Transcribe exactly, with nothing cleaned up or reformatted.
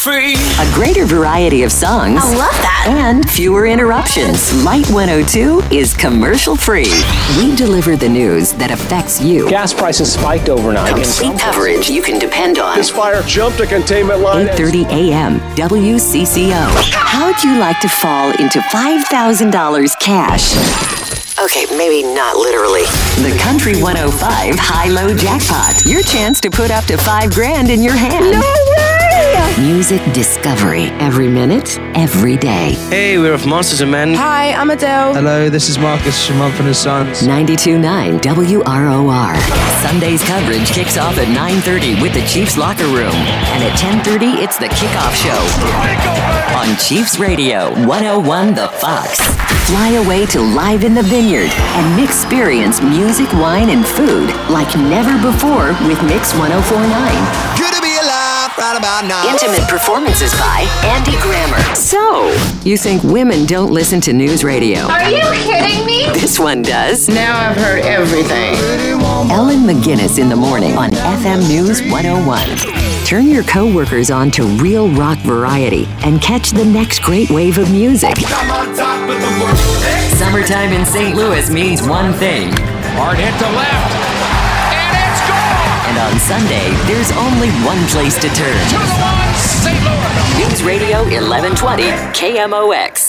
free. A greater variety of songs. I love that. And fewer interruptions. Light one oh two is commercial free. We deliver the news that affects you. Gas prices spiked overnight. Complete coverage you can depend on. This fire jumped a containment line. eight thirty a.m. W C C O. How'd you like to fall into five thousand dollars cash? Okay, maybe not literally. The Country one oh five High-Low Jackpot. Your chance to put up to five grand in your hand. No way! Music discovery. Every minute, every day. Hey, we're from Monsters and Men. Hi, I'm Adele. Hello, this is Marcus from Mumford and Sons. ninety-two point nine W R O R. Sunday's coverage kicks off at nine thirty with the Chiefs Locker Room. And at ten thirty, it's the Kickoff Show. On Chiefs Radio, one oh one The Fox. Fly away to Live in the Vineyard and experience music, wine, and food like never before with Mix one oh four point nine. Good to be alive right about now. Intimate performances by Andy Grammer. So, you think women don't listen to news radio? Are you kidding me? This one does. Now I've heard everything. Ellen McGuinness in the morning on F M News one oh one. Turn your coworkers on to real rock variety and catch the next great wave of music. Summertime in Saint Louis means one thing. Hard hit to left. And it's gone. And on Sunday, there's only one place to turn. To the one, Saint Louis. News Radio eleven twenty K M O X.